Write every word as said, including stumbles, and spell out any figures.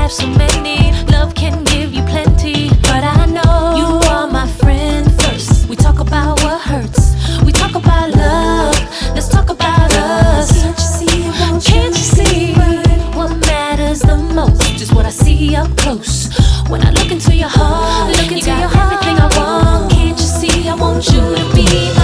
have so many. Love can give you plenty, but I know you are my friend first. We talk about what hurts, we talk about love. Let's talk about us. Can't you see? Can't you see what matters the most? Just what I see up close. When I look into your heart, look into you got your heart. Everything I want. Can't you see? I want you to be